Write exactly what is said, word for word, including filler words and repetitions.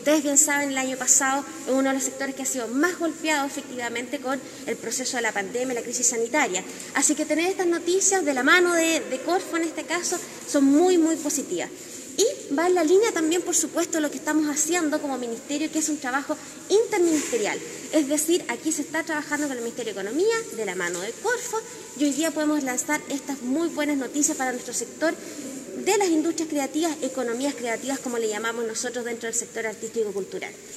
ustedes bien saben, el año pasado es uno de los sectores que ha sido más golpeado efectivamente con el proceso de la pandemia, la crisis sanitaria. Así que tener estas noticias de la mano de, de Corfo en este caso son muy, muy positivas. Y va en la línea también, por supuesto, lo que estamos haciendo como ministerio, que es un trabajo interministerial. Es decir, aquí se está trabajando con el Ministerio de Economía, de la mano de Corfo, y hoy día podemos lanzar estas muy buenas noticias para nuestro sector de las industrias creativas, economías creativas, como le llamamos nosotros dentro del sector artístico y cultural.